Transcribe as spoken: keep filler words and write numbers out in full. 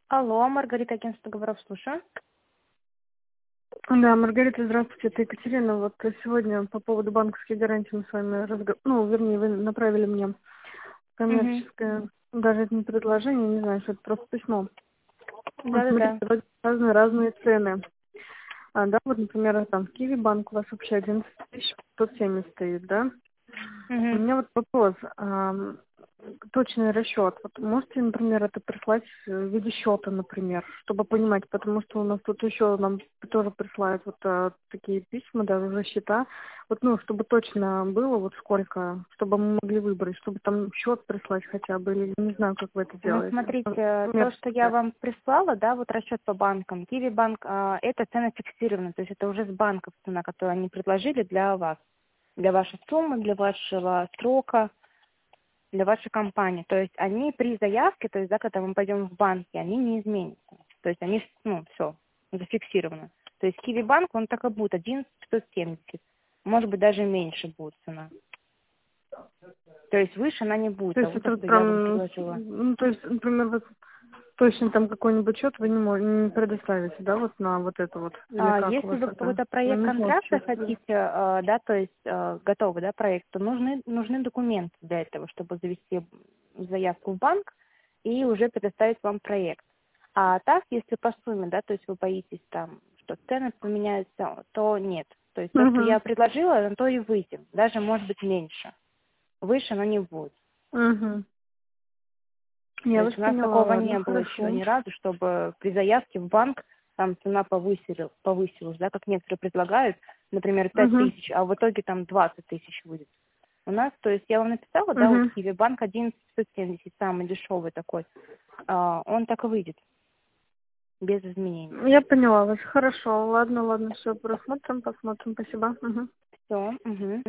Алло, Маргарита, агентство договоров, слушаю. Да, Маргарита, здравствуйте, это Екатерина. Вот сегодня по поводу банковских гарантий мы с вами разговаривали, ну, вернее, вы направили мне Угу. коммерческое, даже это не предложение, не знаю, что это просто письмо. Вот смотрите, Да-да-да. вроде разные, разные цены. А, да, вот, например, там в Киви банк у вас вообще одиннадцать тысяч сто семьдесят стоит, да? У Угу. меня вот вопрос. ам, Точный расчет. Вот можете, например, это прислать в виде счета, например, чтобы понимать, потому что у нас тут еще нам тоже присылают вот а, такие письма, даже уже счета. Вот, ну, чтобы точно было, вот сколько, чтобы мы могли выбрать, чтобы там счет прислать хотя бы, или не знаю, как вы это Ну, делаете. смотрите, то, что я Коммерческое. вам прислала, да, вот расчет по банкам, Киви банк, а, это цена фиксирована, то есть это уже с банков цена, которую они предложили для вас, для вашей суммы, для вашего срока, для вашей компании. То есть они при заявке, то есть, да, когда мы пойдем в банки, они не изменятся. То есть они, ну, все, зафиксировано. То есть Киви банк, он так и будет, одиннадцать сто семьдесят. Может быть, даже меньше будет цена. То есть выше она не будет То есть того, это вот что я вам прям, предложила. ну, то есть, например, вот точно там какой-нибудь счет вы не, мо- не предоставите, да, вот на вот это вот, или А, как у если вас вы это? какой-то Я проект не знаю, контракта честно. хотите, э, да, то есть э, готовый, да, проект, то нужны, нужны документы для этого, чтобы завести заявку в банк и уже предоставить вам проект. А так, если по сумме, да, то есть вы боитесь там, что цены поменяются, то нет. То есть то, что Угу. я предложила, на то и выйдем. Даже может быть меньше. Выше оно не будет. Угу. То Я вас есть у нас поняла, такого ладно, не было еще хорошо. ни разу, чтобы при заявке в банк там цена повысила, повысилась, да, как некоторые предлагают, например, пять Угу. тысяч, а в итоге там двадцать тысяч будет. У нас, то есть я вам написала, да, вот Угу. Киви банк одиннадцать сто семьдесят, самый дешевый такой, а, он так и выйдет, без изменений. Я поняла вас, хорошо, ладно, ладно, все, просмотрим, посмотрим, спасибо. Угу. Все, угу.